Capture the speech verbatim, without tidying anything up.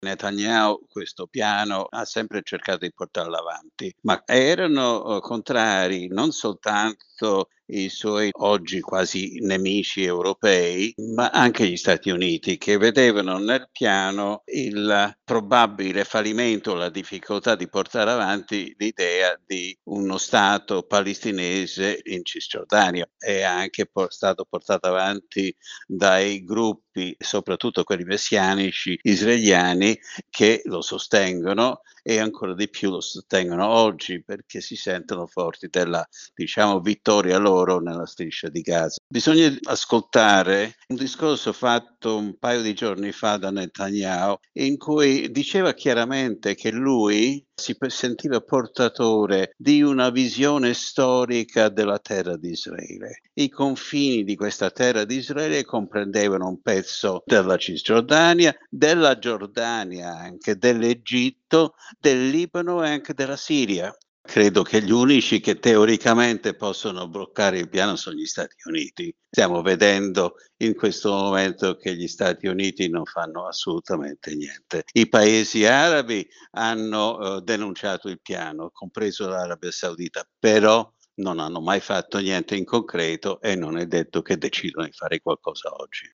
Netanyahu questo piano ha sempre cercato di portarlo avanti, ma erano, uhm, contrari non soltanto i suoi oggi quasi nemici europei, ma anche gli Stati Uniti, che vedevano nel piano il probabile fallimento, la difficoltà di portare avanti l'idea di uno Stato palestinese in Cisgiordania. È anche po stato portato avanti dai gruppi, soprattutto quelli messianici israeliani, che lo sostengono e ancora di più lo sostengono oggi perché si sentono forti della, diciamo, vittoria loro nella striscia di Gaza. Bisogna ascoltare un discorso fatto un paio di giorni fa da Netanyahu, in cui diceva chiaramente che lui si p sentiva portatore di una visione storica della terra di Israele. I confini di questa terra di Israele comprendevano un pezzo della Cisgiordania, della Giordania anche, dell'Egitto, del Libano e anche della Siria. Credo che gli unici che teoricamente possono bloccare il piano sono gli Stati Uniti. Stiamo vedendo in questo momento che gli Stati Uniti non fanno assolutamente niente. I paesi arabi hanno, uhm, denunciato il piano, compreso l'Arabia Saudita, però non hanno mai fatto niente in concreto e non è detto che decidano di fare qualcosa oggi.